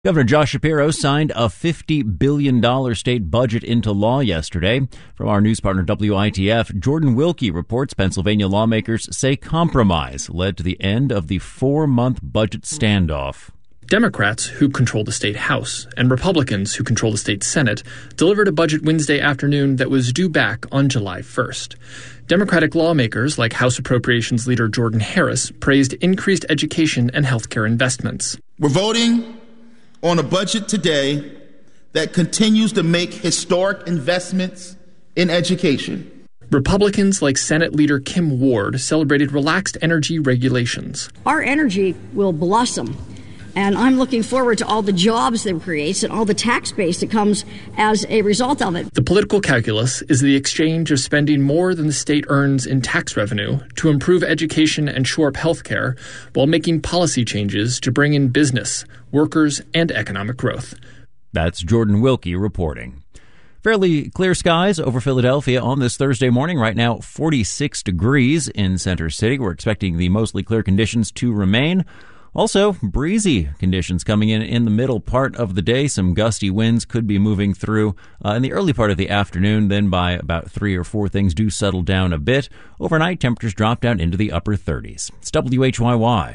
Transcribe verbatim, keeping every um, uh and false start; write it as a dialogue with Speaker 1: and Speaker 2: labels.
Speaker 1: Governor Josh Shapiro signed a fifty billion dollars state budget into law yesterday. From our news partner W I T F, Jordan Wilkie reports Pennsylvania lawmakers say compromise led to the end of the four-month budget standoff.
Speaker 2: Democrats, who control the state House, and Republicans, who control the state Senate, delivered a budget Wednesday afternoon that was due back on July first. Democratic lawmakers, like House Appropriations Leader Jordan Harris, praised increased education and healthcare investments.
Speaker 3: We're voting on a budget today that continues to make historic investments in education.
Speaker 2: Republicans like Senate Leader Kim Ward celebrated relaxed energy regulations.
Speaker 4: Our energy will blossom, and I'm looking forward to all the jobs that it creates and all the tax base that comes as a result of it.
Speaker 2: The political calculus is the exchange of spending more than the state earns in tax revenue to improve education and shore up health care while making policy changes to bring in business, workers, and economic growth.
Speaker 1: That's Jordan Wilkie reporting. Fairly clear skies over Philadelphia on this Thursday morning. Right now, forty-six degrees in Center City. We're expecting the mostly clear conditions to remain. Also, breezy conditions coming in in the middle part of the day. Some gusty winds could be moving through uh, in the early part of the afternoon. Then by about three or four, things do settle down a bit. Overnight, temperatures drop down into the upper thirties. It's W H Y Y.